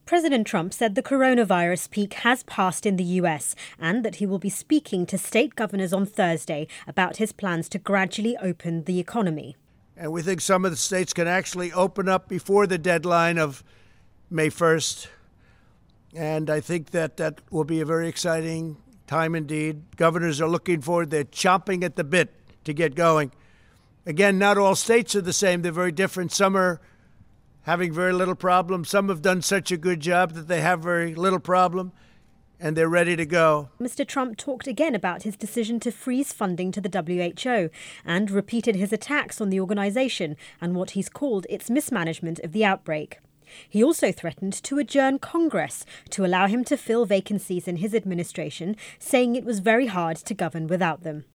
President Trump said the coronavirus peak has passed in the US and that he will be speaking to state governors on Thursday about his plans to gradually open the economy. And we think some of the states can actually open up before the deadline of May 1st. And I think that will be a very exciting time indeed. Governors are looking forward. They're chomping at the bit to get going. Again, not all states are the same. They're very different. Some are having very little problem. Some have done such a good job that they have very little problem, and they're ready to go. Mr. Trump talked again about his decision to freeze funding to the WHO and repeated his attacks on the organisation and what he's called its mismanagement of the outbreak. He also threatened to adjourn Congress to allow him to fill vacancies in his administration, saying it was very hard to govern without them.